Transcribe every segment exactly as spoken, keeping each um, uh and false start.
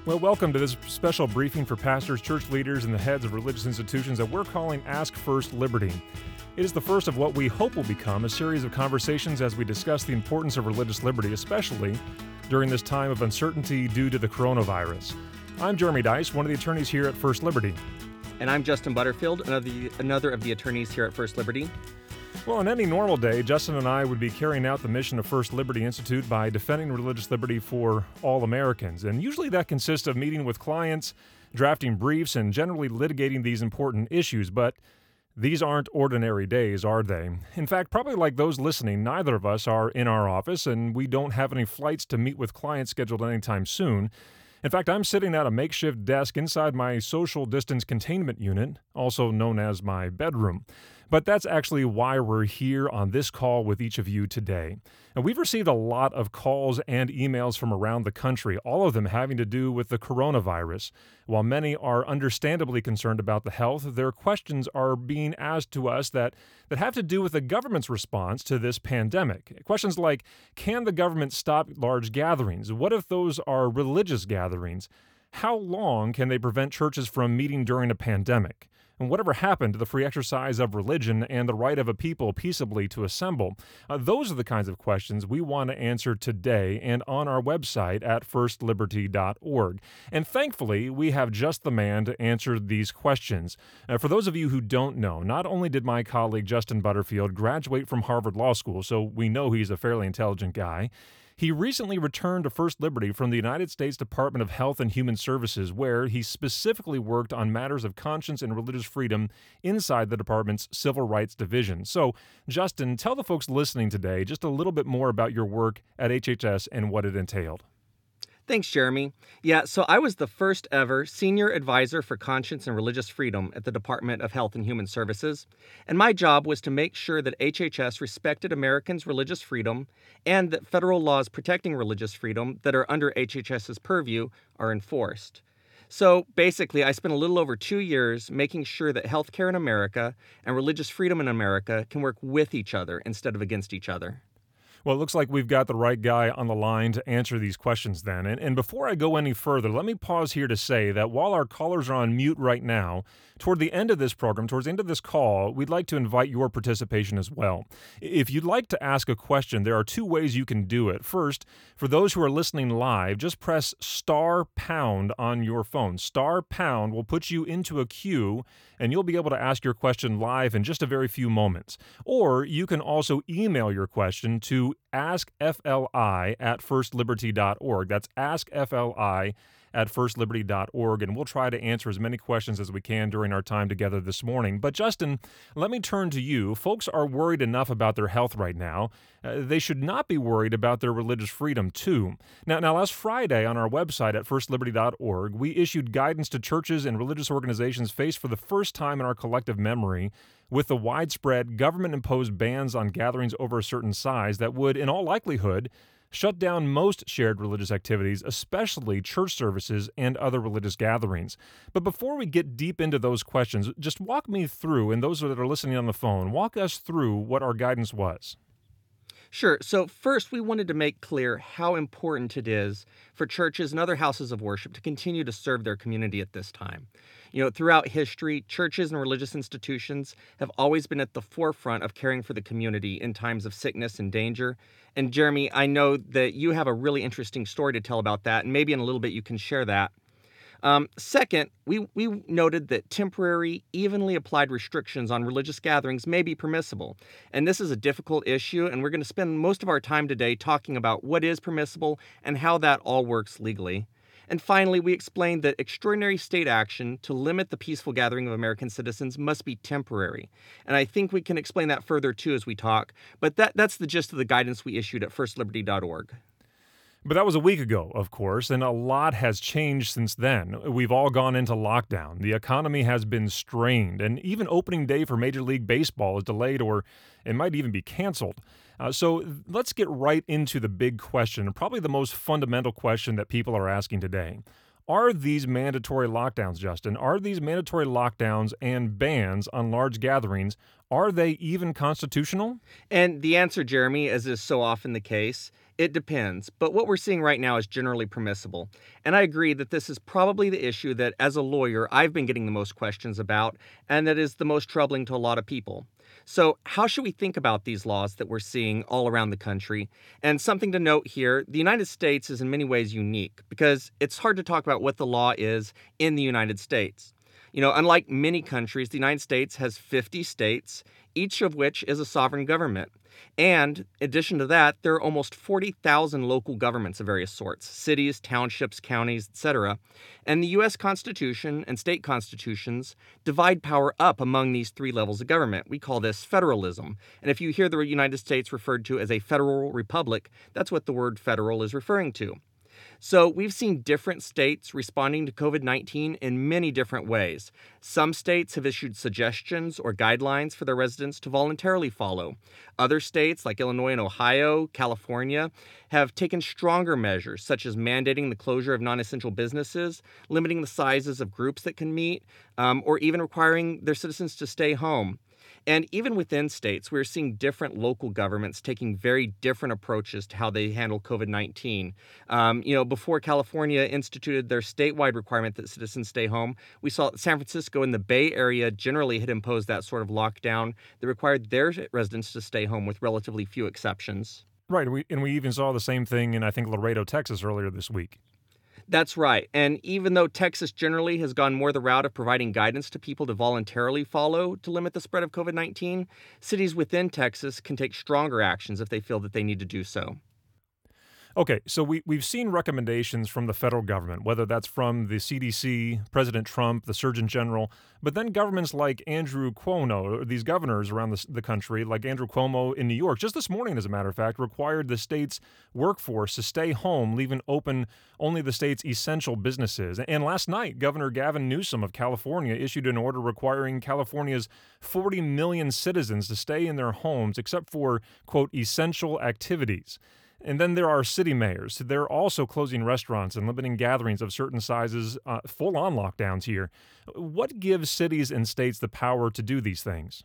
Well, welcome to this special briefing for pastors, church leaders, and the heads of religious institutions that we're calling Ask First Liberty. It is the first of what we hope will become a series of conversations as we discuss the importance of religious liberty, especially during this time of uncertainty due to the coronavirus. I'm Jeremy Dice, one of the attorneys here at First Liberty. And I'm Justin Butterfield, another, another of the attorneys here at First Liberty. Well, on any normal day, Justin and I would be carrying out the mission of First Liberty Institute by defending religious liberty for all Americans. And usually that consists of meeting with clients, drafting briefs, and generally litigating these important issues. But these aren't ordinary days, are they? In fact, probably like those listening, neither of us are in our office, and we don't have any flights to meet with clients scheduled anytime soon. In fact, I'm sitting at a makeshift desk inside my social distance containment unit, also known as my bedroom. But that's actually why we're here on this call with each of you today. And we've received a lot of calls and emails from around the country, all of them having to do with the coronavirus. While many are understandably concerned about the health, their questions are being asked to us that, that have to do with the government's response to this pandemic. Questions like, can the government stop large gatherings? What if those are religious gatherings? How long can they prevent churches from meeting during a pandemic? And whatever happened to the free exercise of religion and the right of a people peaceably to assemble? Uh, those are the kinds of questions we want to answer today and on our website at first liberty dot org. And thankfully, we have just the man to answer these questions. Uh, for those of you who don't know, not only did my colleague Justin Butterfield graduate from Harvard Law School, so we know he's a fairly intelligent guy, he recently returned to First Liberty from the United States Department of Health and Human Services, where he specifically worked on matters of conscience and religious freedom inside the department's Civil Rights Division. So, Justin, tell the folks listening today just a little bit more about your work at H H S and what it entailed. Thanks, Jeremy. Yeah, so I was the first ever senior advisor for conscience and religious freedom at the Department of Health and Human Services, and my job was to make sure that H H S respected Americans' religious freedom and that federal laws protecting religious freedom that are under HHS's purview are enforced. So basically, I spent a little over two years making sure that healthcare in America and religious freedom in America can work with each other instead of against each other. Well, it looks like we've got the right guy on the line to answer these questions then. And, and before I go any further, let me pause here to say that while our callers are on mute right now, toward the end of this program, towards the end of this call, we'd like to invite your participation as well. If you'd like to ask a question, there are two ways you can do it. First, for those who are listening live, just press star pound on your phone. Star pound will put you into a queue, and you'll be able to ask your question live in just a very few moments. Or you can also email your question to ask F L I at first liberty dot org. That's ask F L I at first liberty dot org, and we'll try to answer as many questions as we can during our time together this morning. But Justin, let me turn to you. Folks are worried enough about their health right now. Uh, they should not be worried about their religious freedom, too. Now, now, last Friday on our website at first liberty dot org, we issued guidance to churches and religious organizations faced for the first time in our collective memory with the widespread government-imposed bans on gatherings over a certain size that would, in all likelihood, shut down most shared religious activities, especially church services and other religious gatherings. But before we get deep into those questions, just walk me through, and those that are listening on the phone, walk us through what our guidance was. Sure. So first, we wanted to make clear how important it is for churches and other houses of worship to continue to serve their community at this time. You know, throughout history, churches and religious institutions have always been at the forefront of caring for the community in times of sickness and danger. And Jeremy, I know that you have a really interesting story to tell about that, and maybe in a little bit you can share that. Um, second, we, we noted that temporary, evenly applied restrictions on religious gatherings may be permissible. And this is a difficult issue, and we're going to spend most of our time today talking about what is permissible and how that all works legally. And finally, we explained that extraordinary state action to limit the peaceful gathering of American citizens must be temporary. And I think we can explain that further, too, as we talk. But that, that's the gist of the guidance we issued at first liberty dot org. But that was a week ago, of course, and a lot has changed since then. We've all gone into lockdown. The economy has been strained, and even opening day for Major League Baseball is delayed, or it might even be canceled. Uh, so let's get right into the big question, and probably the most fundamental question that people are asking today. Are these mandatory lockdowns, Justin? Are these mandatory lockdowns and bans on large gatherings, are they even constitutional? And the answer, Jeremy, as is so often the case, it depends. But what we're seeing right now is generally permissible. And I agree that this is probably the issue that, as a lawyer, I've been getting the most questions about, and that is the most troubling to a lot of people. So, how should we think about these laws that we're seeing all around the country? And something to note here, the United States is in many ways unique because it's hard to talk about what the law is in the United States. You know, unlike many countries, the United States has fifty states, each of which is a sovereign government. And in addition to that, there are almost forty thousand local governments of various sorts, cities, townships, counties, et cetera. And the U S Constitution and state constitutions divide power up among these three levels of government. We call this federalism. And if you hear the United States referred to as a federal republic, that's what the word federal is referring to. So we've seen different states responding to COVID nineteen in many different ways. Some states have issued suggestions or guidelines for their residents to voluntarily follow. Other states, like Illinois and Ohio, California, have taken stronger measures, such as mandating the closure of non-essential businesses, limiting the sizes of groups that can meet, um, or even requiring their citizens to stay home. And even within states, we're seeing different local governments taking very different approaches to how they handle COVID nineteen. Um, you know, before California instituted their statewide requirement that citizens stay home, we saw San Francisco and the Bay Area generally had imposed that sort of lockdown that required their residents to stay home with relatively few exceptions. Right, we, and we even saw the same thing in, I think, Laredo, Texas earlier this week. That's right. And even though Texas generally has gone more the route of providing guidance to people to voluntarily follow to limit the spread of COVID nineteen, cities within Texas can take stronger actions if they feel that they need to do so. Okay, so we, we've seen recommendations from the federal government, whether that's from the C D C, President Trump, the Surgeon General, but then governments like Andrew Cuomo, or these governors around the, the country, like Andrew Cuomo in New York, just this morning, as a matter of fact, required the state's workforce to stay home, leaving open only the state's essential businesses. And last night, Governor Gavin Newsom of California issued an order requiring California's forty million citizens to stay in their homes except for, quote, essential activities. And then there are city mayors. They're also closing restaurants and limiting gatherings of certain sizes, uh, full-on lockdowns here. What gives cities and states the power to do these things?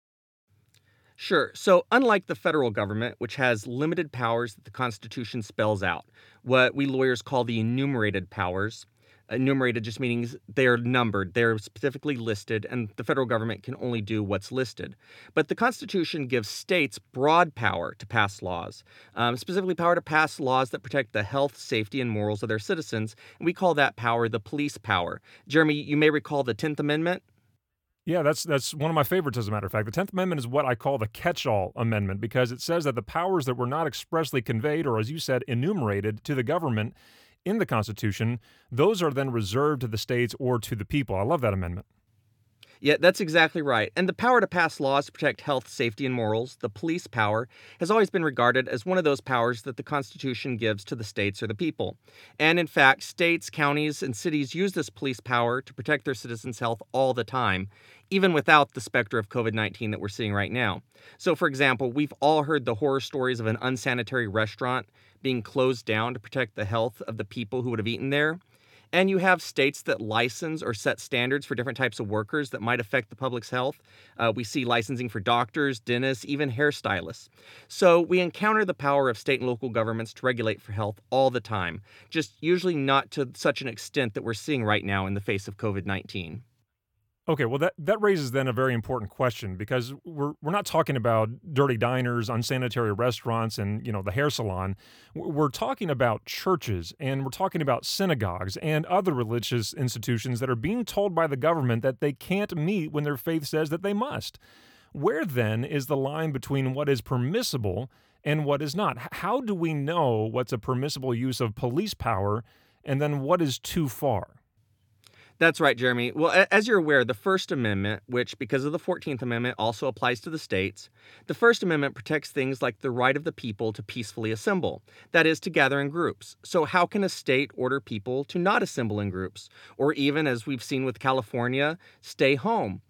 Sure. So, unlike the federal government, which has limited powers that the Constitution spells out, what we lawyers call the enumerated powers, enumerated just means they're numbered, they're specifically listed, and the federal government can only do what's listed. But the Constitution gives states broad power to pass laws, um, specifically power to pass laws that protect the health, safety, and morals of their citizens, and we call that power the police power. Jeremy, you may recall the tenth Amendment. Yeah, that's that's one of my favorites, as a matter of fact. The tenth Amendment is what I call the catch-all amendment because it says that the powers that were not expressly conveyed, or as you said, enumerated to the government in the Constitution, those are then reserved to the states or to the people. I love that amendment. Yeah, that's exactly right. And the power to pass laws to protect health, safety, and morals, the police power, has always been regarded as one of those powers that the Constitution gives to the states or the people. And in fact, states, counties, and cities use this police power to protect their citizens' health all the time, even without the specter of COVID nineteen that we're seeing right now. So, for example, we've all heard the horror stories of an unsanitary restaurant being closed down to protect the health of the people who would have eaten there. And you have states that license or set standards for different types of workers that might affect the public's health. Uh, we see licensing for doctors, dentists, even hairstylists. So we encounter the power of state and local governments to regulate for health all the time, just usually not to such an extent that we're seeing right now in the face of COVID nineteen. Okay, well, that, that raises then a very important question because we're we're not talking about dirty diners, unsanitary restaurants, and, you know, the hair salon. W- We're talking about churches, and we're talking about synagogues and other religious institutions that are being told by the government that they can't meet when their faith says that they must. Where then is the line between what is permissible and what is not? H- How do we know what's a permissible use of police power and then what is too far? That's right, Jeremy. Well, a- as you're aware, the First Amendment, which because of the fourteenth Amendment also applies to the states, the First Amendment protects things like the right of the people to peacefully assemble, that is, to gather in groups. So, how can a state order people to not assemble in groups? Or even, as we've seen with California, stay home?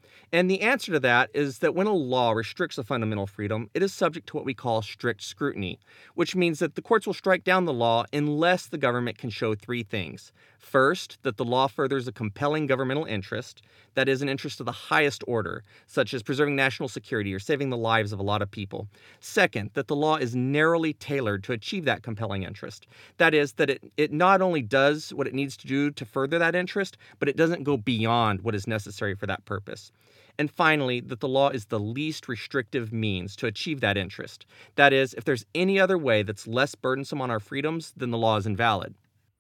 And the answer to that is that when a law restricts a fundamental freedom, it is subject to what we call strict scrutiny, which means that the courts will strike down the law unless the government can show three things. First, that the law furthers a compelling governmental interest, that is, an interest of the highest order, such as preserving national security or saving the lives of a lot of people. Second, that the law is narrowly tailored to achieve that compelling interest. That is, that it, it not only does what it needs to do to further that interest, but it doesn't go beyond what is necessary for that purpose. And finally, that the law is the least restrictive means to achieve that interest. That is, if there's any other way that's less burdensome on our freedoms, then the law is invalid.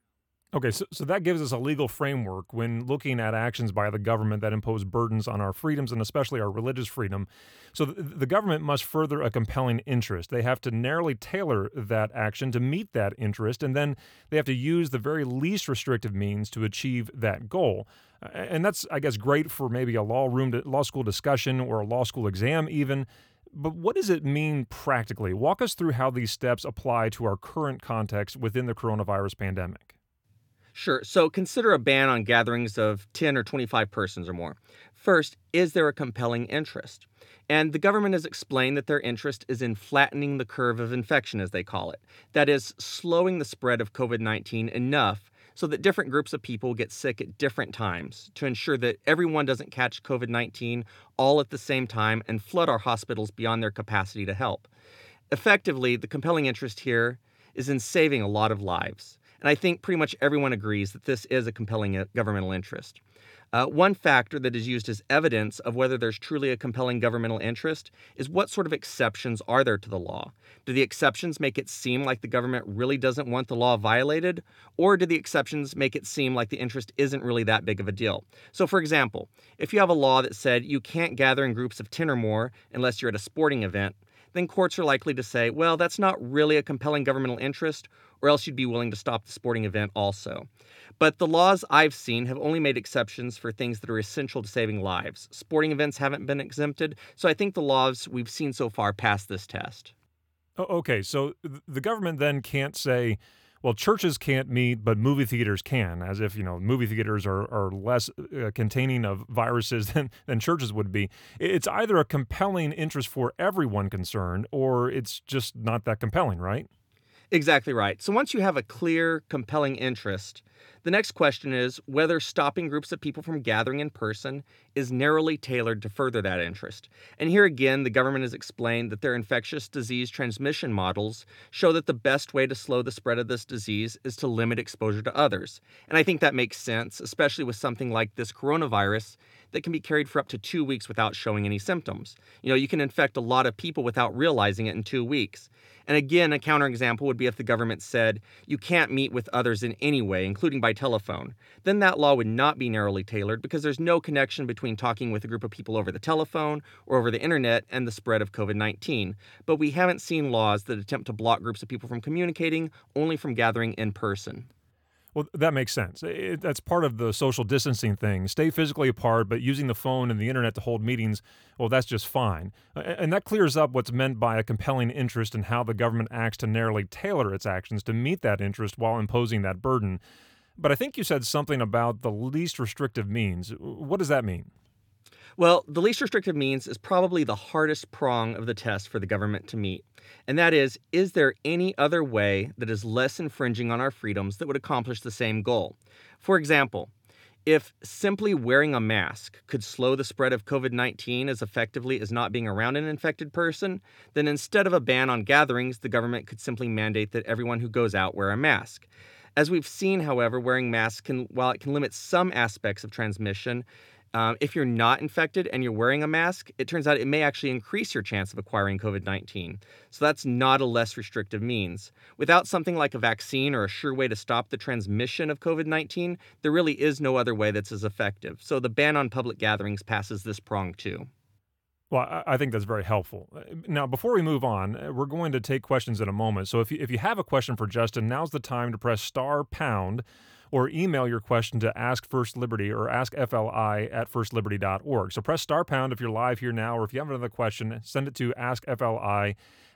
Okay, so, so that gives us a legal framework when looking at actions by the government that impose burdens on our freedoms and especially our religious freedom. So the, the government must further a compelling interest. They have to narrowly tailor that action to meet that interest, and then they have to use the very least restrictive means to achieve that goal. Uh, And that's, I guess, great for maybe a law room, law school discussion or a law school exam even. But what does it mean practically? Walk us through how these steps apply to our current context within the coronavirus pandemic. Sure. So consider a ban on gatherings of ten or twenty-five persons or more. First, is there a compelling interest? And the government has explained that their interest is in flattening the curve of infection, as they call it. That is, slowing the spread of COVID nineteen enough so that different groups of people get sick at different times to ensure that everyone doesn't catch COVID nineteen all at the same time and flood our hospitals beyond their capacity to help. Effectively, the compelling interest here is in saving a lot of lives. And I think pretty much everyone agrees that this is a compelling uh, governmental interest. Uh, one factor that is used as evidence of whether there's truly a compelling governmental interest is what sort of exceptions are there to the law? Do the exceptions make it seem like the government really doesn't want the law violated? Or do the exceptions make it seem like the interest isn't really that big of a deal? So, for example, if you have a law that said you can't gather in groups of ten or more unless you're at a sporting event, then courts are likely to say, well, that's not really a compelling governmental interest, or else you'd be willing to stop the sporting event also. But the laws I've seen have only made exceptions for things that are essential to saving lives. Sporting events haven't been exempted, so I think the laws we've seen so far pass this test. O- Okay, so th- the government then can't say, well, churches can't meet, but movie theaters can, as if, you know, movie theaters are, are less uh, containing of viruses than, than churches would be. It's either a compelling interest for everyone concerned, or it's just not that compelling, right? Exactly right. So once you have a clear, compelling interest, the next question is whether stopping groups of people from gathering in person is narrowly tailored to further that interest. And here again, the government has explained that their infectious disease transmission models show that the best way to slow the spread of this disease is to limit exposure to others. And I think that makes sense, especially with something like this coronavirus that can be carried for up to two weeks without showing any symptoms. You know, you can infect a lot of people without realizing it in two weeks. And again, a counterexample would be if the government said you can't meet with others in any way, including by telephone. Then that law would not be narrowly tailored because there's no connection between talking with a group of people over the telephone or over the internet and the spread of COVID nineteen. But we haven't seen laws that attempt to block groups of people from communicating, only from gathering in person. Well, that makes sense. It, that's part of the social distancing thing. Stay physically apart, but using the phone and the internet to hold meetings, well, that's just fine. A- And that clears up what's meant by a compelling interest in how the government acts to narrowly tailor its actions to meet that interest while imposing that burden. But I think you said something about the least restrictive means. What does that mean? Well, the least restrictive means is probably the hardest prong of the test for the government to meet. And that is, is there any other way that is less infringing on our freedoms that would accomplish the same goal? For example, if simply wearing a mask could slow the spread of COVID nineteen as effectively as not being around an infected person, then instead of a ban on gatherings, the government could simply mandate that everyone who goes out wear a mask. As we've seen, however, wearing masks can, while it can limit some aspects of transmission, um, if you're not infected and you're wearing a mask, it turns out it may actually increase your chance of acquiring COVID nineteen. So that's not a less restrictive means. Without something like a vaccine or a sure way to stop the transmission of COVID nineteen, there really is no other way that's as effective. So the ban on public gatherings passes this prong too. Well, I I think that's very helpful. Uh, Now, before we move on, uh, we're going to take questions in a moment. So if you, if you have a question for Justin, now's the time to press star pound or email your question to Ask First Liberty or ask F L I at first liberty dot org. So press star pound if you're live here now, or if you have another question, send it to ask F L I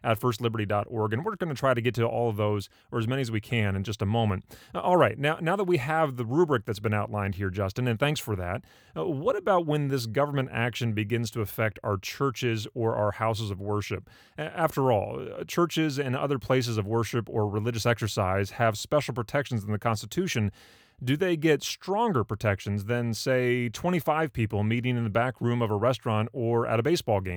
at first liberty dot org. And we're going to try to get to all of those, or as many as we can, in just a moment. Uh, all right, now, now that we have the rubric that's been outlined here, Justin, and thanks for that, uh, what about when this government action begins to affect our churches or our houses of worship? A- After all, uh, churches and other places of worship or religious exercise have special protections in the Constitution. Do they get stronger protections than, say, twenty-five people meeting in the back room of a restaurant or at a baseball game?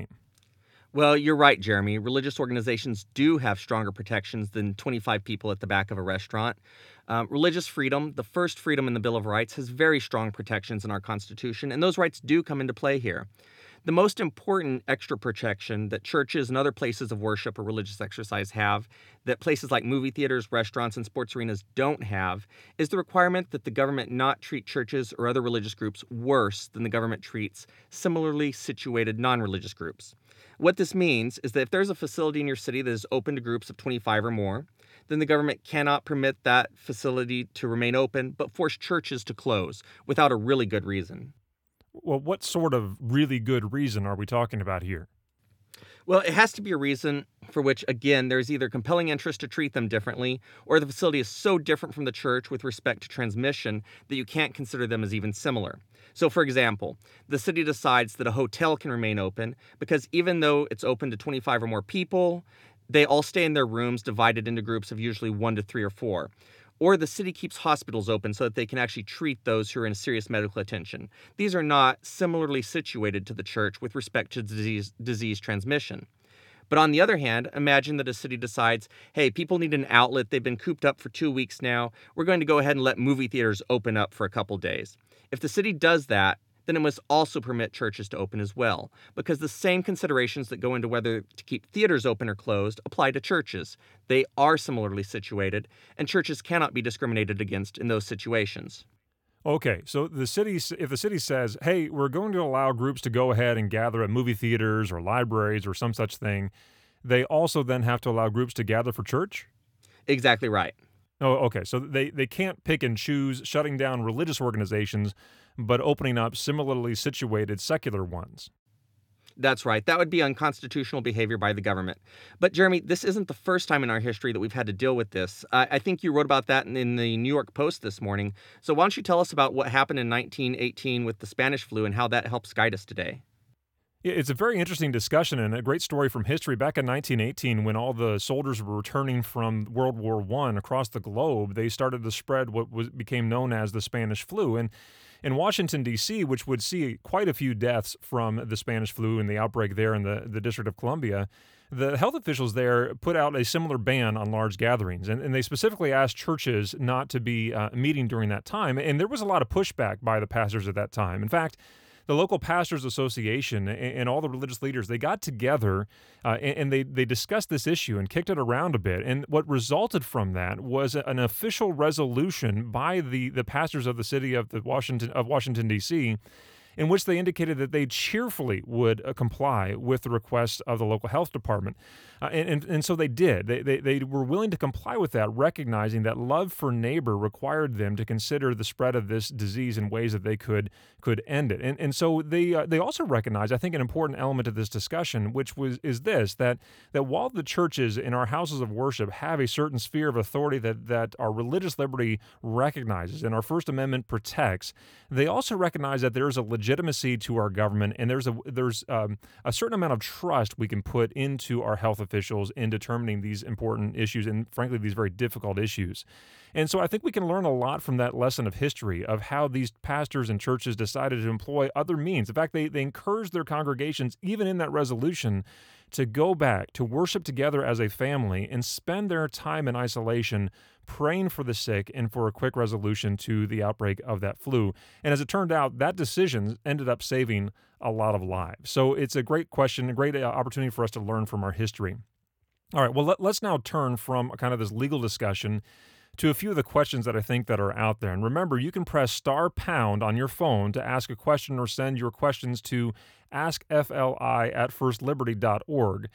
Well, you're right, Jeremy. Religious organizations do have stronger protections than twenty-five people at the back of a restaurant. Um, religious freedom, the first freedom in the Bill of Rights, has very strong protections in our Constitution, and those rights do come into play here. The most important extra protection that churches and other places of worship or religious exercise have, that places like movie theaters, restaurants, and sports arenas don't have, is the requirement that the government not treat churches or other religious groups worse than the government treats similarly situated non-religious groups. What this means is that if there's a facility in your city that is open to groups of twenty-five or more, then the government cannot permit that facility to remain open, but force churches to close without a really good reason. Well, what sort of really good reason are we talking about here? Well, it has to be a reason for which, again, there's either compelling interest to treat them differently, or the facility is so different from the church with respect to transmission that you can't consider them as even similar. So, for example, the city decides that a hotel can remain open because even though it's open to twenty-five or more people, they all stay in their rooms divided into groups of usually one to three or four. Or the city keeps hospitals open so that they can actually treat those who are in serious medical attention. These are not similarly situated to the church with respect to disease, disease transmission. But on the other hand, imagine that a city decides, hey, people need an outlet. They've been cooped up for two weeks now. We're going to go ahead and let movie theaters open up for a couple days. If the city does that, then it must also permit churches to open as well, because the same considerations that go into whether to keep theaters open or closed apply to churches. They are similarly situated, and churches cannot be discriminated against in those situations. Okay, so the city, if the city says, hey, we're going to allow groups to go ahead and gather at movie theaters or libraries or some such thing, they also then have to allow groups to gather for church? Exactly right. Oh, okay. So they, they can't pick and choose shutting down religious organizations, but opening up similarly situated secular ones. That's right. That would be unconstitutional behavior by the government. But, Jeremy, this isn't the first time in our history that we've had to deal with this. I, I think you wrote about that in, in the New York Post this morning. So why don't you tell us about what happened in nineteen eighteen with the Spanish flu and how that helps guide us today? Yeah, it's a very interesting discussion and a great story from history. Back in nineteen eighteen, when all the soldiers were returning from World War One across the globe, they started to spread what was became known as the Spanish flu. And in Washington, D C, which would see quite a few deaths from the Spanish flu and the outbreak there in the, the District of Columbia, the health officials there put out a similar ban on large gatherings. And, and they specifically asked churches not to be uh, meeting during that time. And there was a lot of pushback by the pastors at that time. In fact, the local pastors association and, and all the religious leaders, they got together uh, and, and they, they discussed this issue and kicked it around a bit. And what resulted from that was an official resolution by the, the pastors of the city of the Washington of Washington, D C, in which they indicated that they cheerfully would uh, comply with the request of the local health department. Uh, and, and, and so they did. They, they, they were willing to comply with that, recognizing that love for neighbor required them to consider the spread of this disease in ways that they could could end it. And, and so they uh, they also recognized, I think, an important element of this discussion, which was is this, that that while the churches in our houses of worship have a certain sphere of authority that, that our religious liberty recognizes and our First Amendment protects, they also recognize that there is a legitimacy to our government, and there's a there's um, a certain amount of trust we can put into our health officials in determining these important issues and, frankly, these very difficult issues. And so I think we can learn a lot from that lesson of history of how these pastors and churches decided to employ other means. In fact, they, they encouraged their congregations, even in that resolution, to go back, to worship together as a family and spend their time in isolation praying for the sick and for a quick resolution to the outbreak of that flu. And as it turned out, that decision ended up saving a lot of lives. So it's a great question, a great opportunity for us to learn from our history. All right, well, let, let's now turn from kind of this legal discussion to a few of the questions that I think that are out there. And remember, you can press star pound on your phone to ask a question or send your questions to ask F L I at first liberty dot org.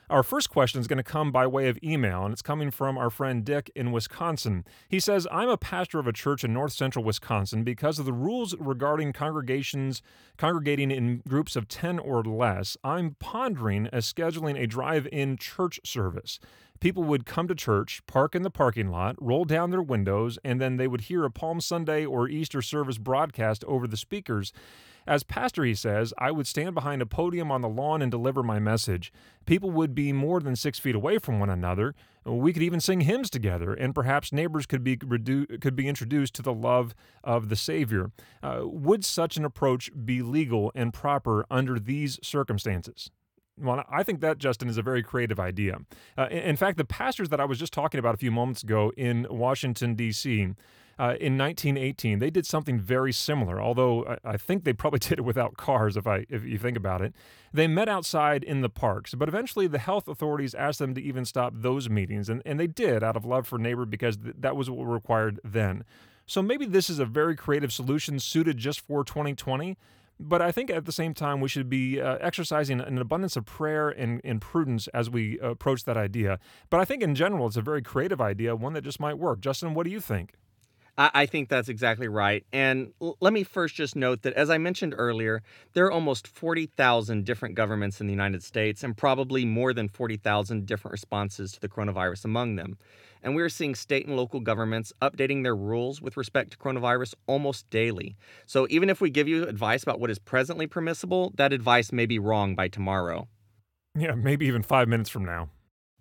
Our first question is going to come by way of email, and it's coming from our friend Dick in Wisconsin. He says, I'm a pastor of a church in north central Wisconsin. Because of the rules regarding congregations congregating in groups of ten or less, I'm pondering as scheduling a drive-in church service. People would come to church, park in the parking lot, roll down their windows, and then they would hear a Palm Sunday or Easter service broadcast over the speakers. As pastor, he says, I would stand behind a podium on the lawn and deliver my message. People would be more than six feet away from one another. We could even sing hymns together, and perhaps neighbors could be redu- could be introduced to the love of the Savior. Uh, would such an approach be legal and proper under these circumstances? Well, I think that, Justin, is a very creative idea. Uh, in in fact, the pastors that I was just talking about a few moments ago in Washington, D C, uh, in nineteen eighteen, they did something very similar, although I, I think they probably did it without cars, if I if you think about it. They met outside in the parks, but eventually the health authorities asked them to even stop those meetings, and, and they did out of love for neighbor because th- that was what was required then. So maybe this is a very creative solution suited just for twenty twenty. But I think at the same time, we should be uh, exercising an abundance of prayer and, and prudence as we approach that idea. But I think in general, it's a very creative idea, one that just might work. Justin, what do you think? I I think that's exactly right. And l- let me first just note that, as I mentioned earlier, there are almost forty thousand different governments in the United States and probably more than forty thousand different responses to the coronavirus among them. And we're seeing state and local governments updating their rules with respect to coronavirus almost daily. So even if we give you advice about what is presently permissible, that advice may be wrong by tomorrow. Yeah, maybe even five minutes from now.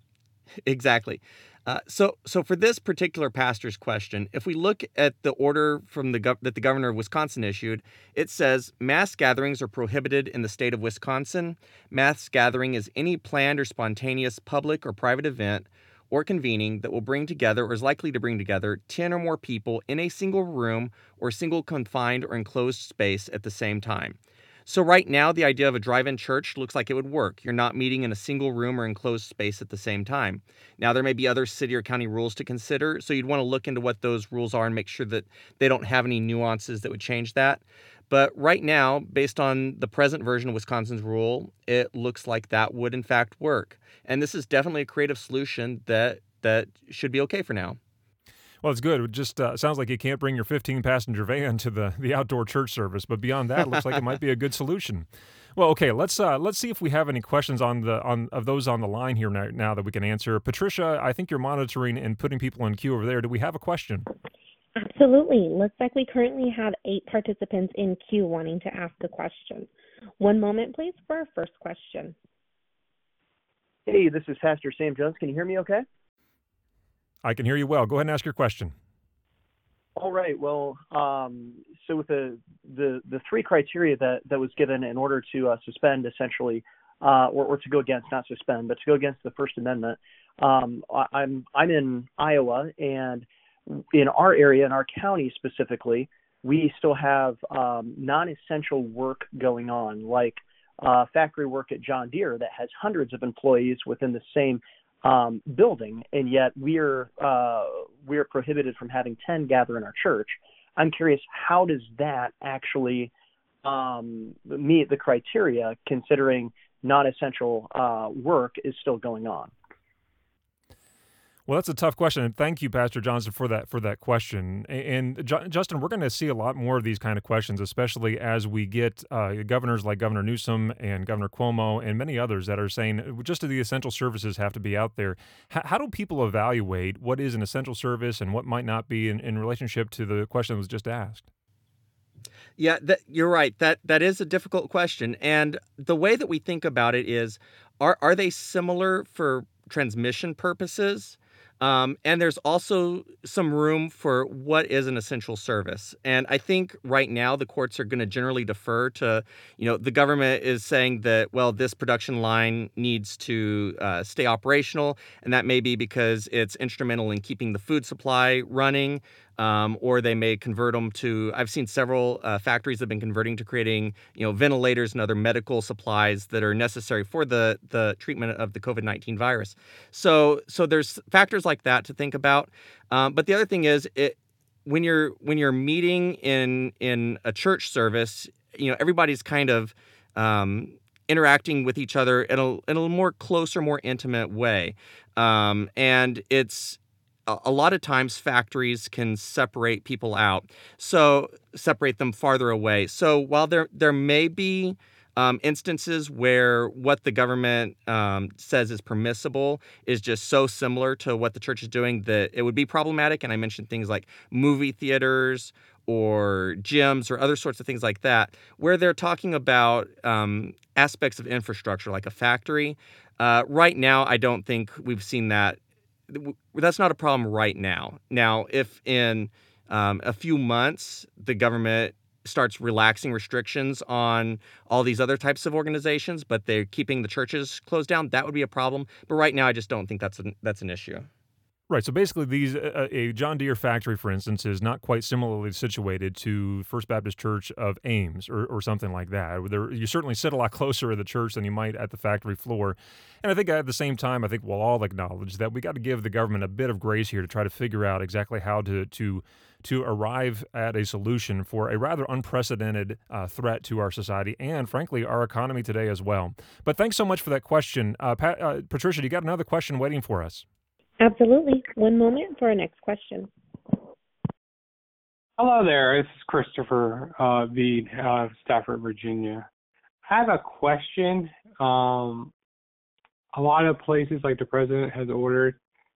Exactly. Uh, so, so for this particular pastor's question, if we look at the order from the gov- that the governor of Wisconsin issued, it says mass gatherings are prohibited in the state of Wisconsin. Mass gathering is any planned or spontaneous public or private event or convening that will bring together or is likely to bring together ten or more people in a single room or single confined or enclosed space at the same time. So right now, the idea of a drive-in church looks like it would work. You're not meeting in a single room or enclosed space at the same time. Now, there may be other city or county rules to consider, so you'd want to look into what those rules are and make sure that they don't have any nuances that would change that. But right now, based on the present version of Wisconsin's rule, it looks like that would in fact work. And this is definitely a creative solution that that should be okay for now. Well, it's good. It just uh, sounds like you can't bring your fifteen-passenger van to the, the outdoor church service, but beyond that, it looks like it might be a good solution. Well, okay, let's uh, let's see if we have any questions on the on of those on the line here now, now that we can answer. Patricia, I think you're monitoring and putting people in queue over there. Do we have a question? Absolutely. Looks like we currently have eight participants in queue wanting to ask a question. One moment, please, for our first question. Hey, this is Pastor Sam Jones. Can you hear me okay? I can hear you well. Go ahead and ask your question. All right. Well, um, so with the, the the three criteria that, that was given in order to uh, suspend, essentially, uh, or, or to go against, not suspend, but to go against the First Amendment, um, I, I'm I'm in Iowa, and in our area, in our county specifically, we still have um, non-essential work going on, like uh, factory work at John Deere that has hundreds of employees within the same um, building, and yet we're uh, we're prohibited from having ten gather in our church. I'm curious, how does that actually um, meet the criteria, considering non-essential uh, work is still going on? Well, that's a tough question, and thank you, Pastor Johnson, for that for that question. And, and Ju- Justin, we're going to see a lot more of these kind of questions, especially as we get uh, governors like Governor Newsom and Governor Cuomo and many others that are saying just the essential services have to be out there. H- how do people evaluate what is an essential service and what might not be in, in relationship to the question that was just asked? Yeah, that, you're right. That that is a difficult question, and the way that we think about it is, are are they similar for transmission purposes? Um, and there's also some room for what is an essential service. And I think right now the courts are going to generally defer to, you know, the government is saying that, well, this production line needs to uh, stay operational, and that may be because it's instrumental in keeping the food supply running. Um, or they may convert them to, I've seen several uh, factories that have been converting to creating, you know, ventilators and other medical supplies that are necessary for the, the treatment of the COVID nineteen virus. So so there's factors like that to think about. Um, but the other thing is, it, when you're when you're meeting in in a church service, you know, everybody's kind of um, interacting with each other in a, in a more closer, more intimate way. Um, and it's a, a lot of times factories can separate people out, so separate them farther away. So while there there may be um, instances where what the government um, says is permissible is just so similar to what the church is doing that it would be problematic. And I mentioned things like movie theaters or gyms or other sorts of things like that, where they're talking about um, aspects of infrastructure like a factory. Uh, right now, I don't think we've seen that. That's not a problem right now. Now, if in um, a few months the government starts relaxing restrictions on all these other types of organizations, but they're keeping the churches closed down, that would be a problem. But right now, I just don't think that's an, that's an issue. Right. So basically, these uh, a John Deere factory, for instance, is not quite similarly situated to First Baptist Church of Ames or, or something like that. There, you certainly sit a lot closer at the church than you might at the factory floor. And I think at the same time, I think we'll all acknowledge that we got to give the government a bit of grace here to try to figure out exactly how to to to arrive at a solution for a rather unprecedented uh, threat to our society and, frankly, our economy today as well. But thanks so much for that question, uh, Pat, uh, Patricia. You got another question waiting for us? Absolutely. One moment for our next question. Hello there. This is Christopher uh, Bede, uh, Stafford, Virginia. I have a question. Um, a lot of places, like the president has ordered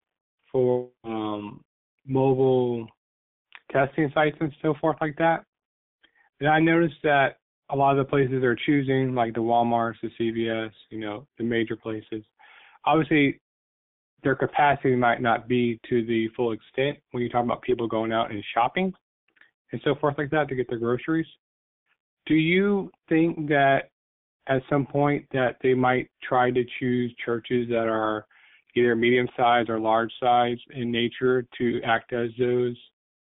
for um, mobile testing sites and so forth like that. And I noticed that a lot of the places they're choosing, like the Walmarts, the C V S, you know, the major places, obviously their capacity might not be to the full extent when you talk about people going out and shopping and so forth like that to get their groceries. Do you think that at some point that they might try to choose churches that are either medium size or large size in nature to act as those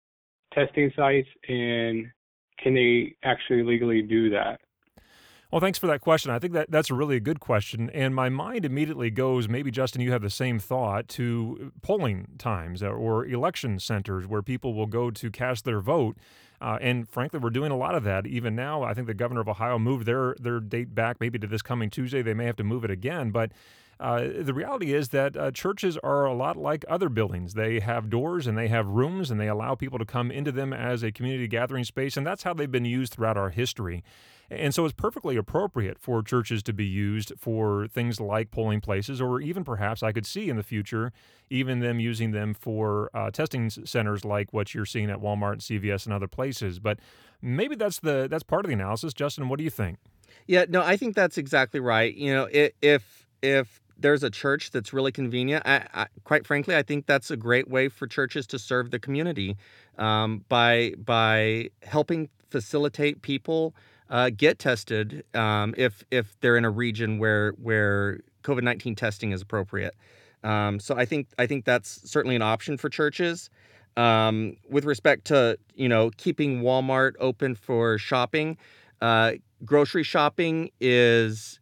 testing sites, and can they actually legally do that? Well, thanks for that question. I think that that's a really good question. And my mind immediately goes, maybe, Justin, you have the same thought, to polling times or election centers where people will go to cast their vote. Uh, and frankly, we're doing a lot of that even now. I think the governor of Ohio moved their, their date back maybe to this coming Tuesday. They may have to move it again. But uh, the reality is that uh, churches are a lot like other buildings. They have doors and they have rooms, and they allow people to come into them as a community gathering space. And that's how they've been used throughout our history. And so it's perfectly appropriate for churches to be used for things like polling places, or even perhaps I could see in the future, even them using them for uh, testing centers like what you're seeing at Walmart, C V S, and other places. But maybe that's the that's part of the analysis. Justin, what do you think? Yeah, no, I think that's exactly right. You know, if if there's a church that's really convenient, I, I, quite frankly, I think that's a great way for churches to serve the community um, by by helping facilitate people Uh, get tested um, if if they're in a region where where COVID nineteen testing is appropriate. Um, so I think I think that's certainly an option for churches. Um, with respect to you know keeping Walmart open for shopping, uh, grocery shopping is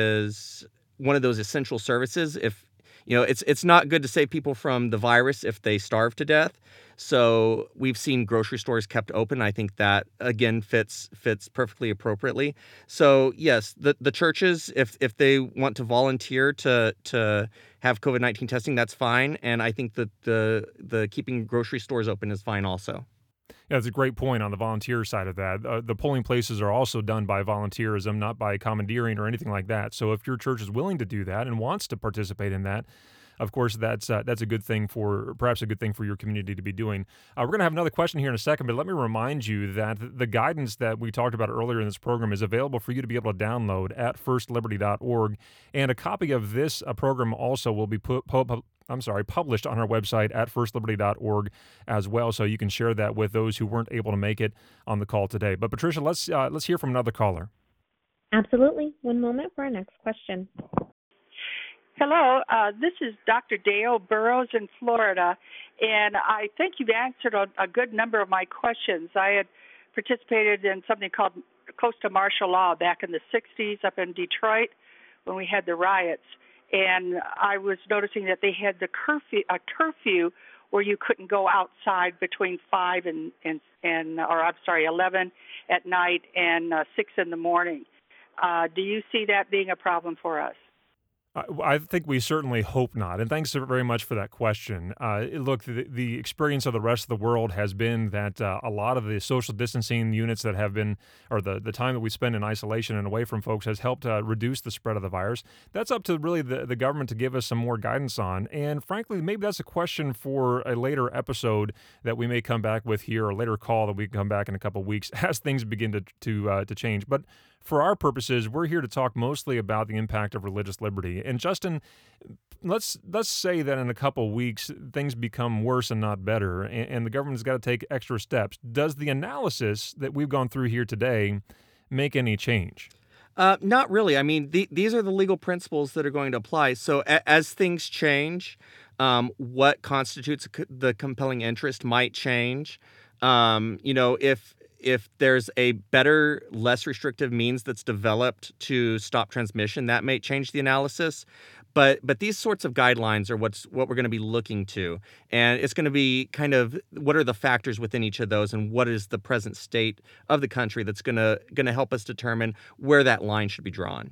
is one of those essential services. If you know, it's it's not good to save people from the virus if they starve to death. So we've seen grocery stores kept open. I think that again fits fits perfectly appropriately. So yes, the, the churches, if if they want to volunteer to to have COVID nineteen testing, that's fine. And I think that the the keeping grocery stores open is fine also. Yeah, that's a great point on the volunteer side of that. Uh, the polling places are also done by volunteerism, not by commandeering or anything like that. So if your church is willing to do that and wants to participate in that, of course, that's uh, that's a good thing for, perhaps a good thing for your community to be doing. Uh, we're going to have another question here in a second, but let me remind you that the guidance that we talked about earlier in this program is available for you to be able to download at first liberty dot org, and a copy of this uh, program also will be put, pu- I'm sorry, published on our website at first liberty dot org as well, so you can share that with those who weren't able to make it on the call today. But Patricia, let's uh, let's hear from another caller. Absolutely. One moment for our next question. Hello, uh, this is Doctor Dale Burrows in Florida, and I think you've answered a, a good number of my questions. I had participated in something called Coastal Martial Law back in the sixties up in Detroit when we had the riots, and I was noticing that they had the curfew, a curfew where you couldn't go outside between five and, and, and or I'm sorry, eleven at night and uh, six in the morning. Uh, do you see that being a problem for us? I I think we certainly hope not. And thanks very much for that question. Uh, look, the, the experience of the rest of the world has been that uh, a lot of the social distancing units that have been, or the, the time that we spend in isolation and away from folks has helped uh, reduce the spread of the virus. That's up to really the, the government to give us some more guidance on. And frankly, maybe that's a question for a later episode that we may come back with here, or a later call that we can come back in a couple of weeks as things begin to, to, uh, to change. But for our purposes, we're here to talk mostly about the impact of religious liberty. And Justin, let's let's say that in a couple of weeks things become worse and not better, and, and the government's got to take extra steps. Does the analysis that we've gone through here today make any change? Uh, not really. I mean, the, these are the legal principles that are going to apply. So a, as things change, um, what constitutes the compelling interest might change. Um, you know, if If there's a better, less restrictive means that's developed to stop transmission, that may change the analysis. But but these sorts of guidelines are what's what we're going to be looking to. And it's going to be kind of what are the factors within each of those, and what is the present state of the country that's going to going to help us determine where that line should be drawn.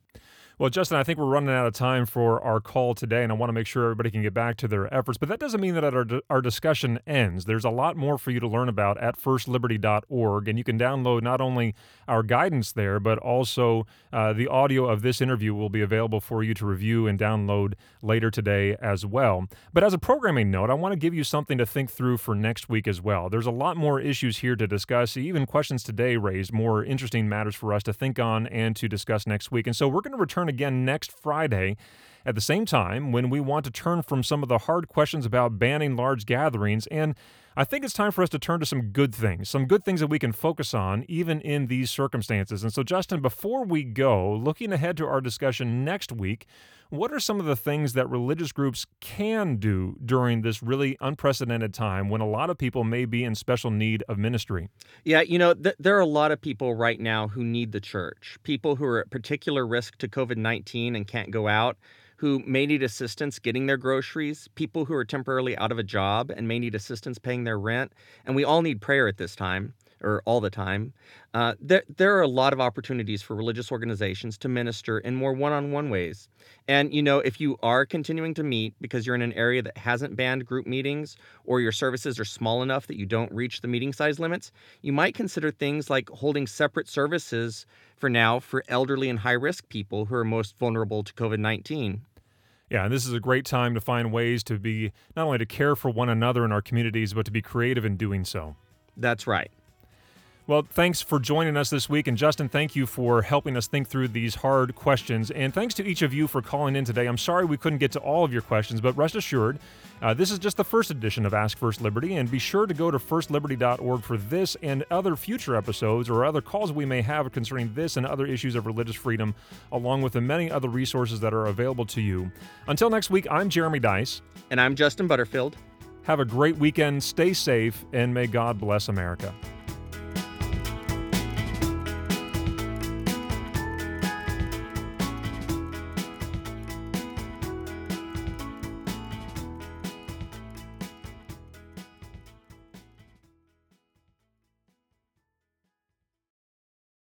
Well, Justin, I think we're running out of time for our call today, and I want to make sure everybody can get back to their efforts. But that doesn't mean that our, our discussion ends. There's a lot more for you to learn about at first liberty dot org, and you can download not only our guidance there, but also uh, the audio of this interview will be available for you to review and download later today as well. But as a programming note, I want to give you something to think through for next week as well. There's a lot more issues here to discuss. Even questions today raised more interesting matters for us to think on and to discuss next week. And so we're going to return again next Friday at the same time when we want to turn from some of the hard questions about banning large gatherings. And I think it's time for us to turn to some good things, some good things that we can focus on even in these circumstances. And so, Justin, before we go, looking ahead to our discussion next week, what are some of the things that religious groups can do during this really unprecedented time when a lot of people may be in special need of ministry? Yeah, you know, th- there are a lot of people right now who need the church, people who are at particular risk to COVID nineteen and can't go out, who may need assistance getting their groceries, people who are temporarily out of a job and may need assistance paying their rent. And we all need prayer at this time, or all the time. Uh, there, there are a lot of opportunities for religious organizations to minister in more one-on-one ways. And, you know, if you are continuing to meet because you're in an area that hasn't banned group meetings, or your services are small enough that you don't reach the meeting size limits, you might consider things like holding separate services for now for elderly and high-risk people who are most vulnerable to COVID nineteen. Yeah, and this is a great time to find ways to be, not only to care for one another in our communities, but to be creative in doing so. That's right. Well, thanks for joining us this week. And Justin, thank you for helping us think through these hard questions. And thanks to each of you for calling in today. I'm sorry we couldn't get to all of your questions, but rest assured, uh, this is just the first edition of Ask First Liberty. And be sure to go to first liberty dot org for this and other future episodes or other calls we may have concerning this and other issues of religious freedom, along with the many other resources that are available to you. Until next week, I'm Jeremy Dice. And I'm Justin Butterfield. Have a great weekend, stay safe, and may God bless America.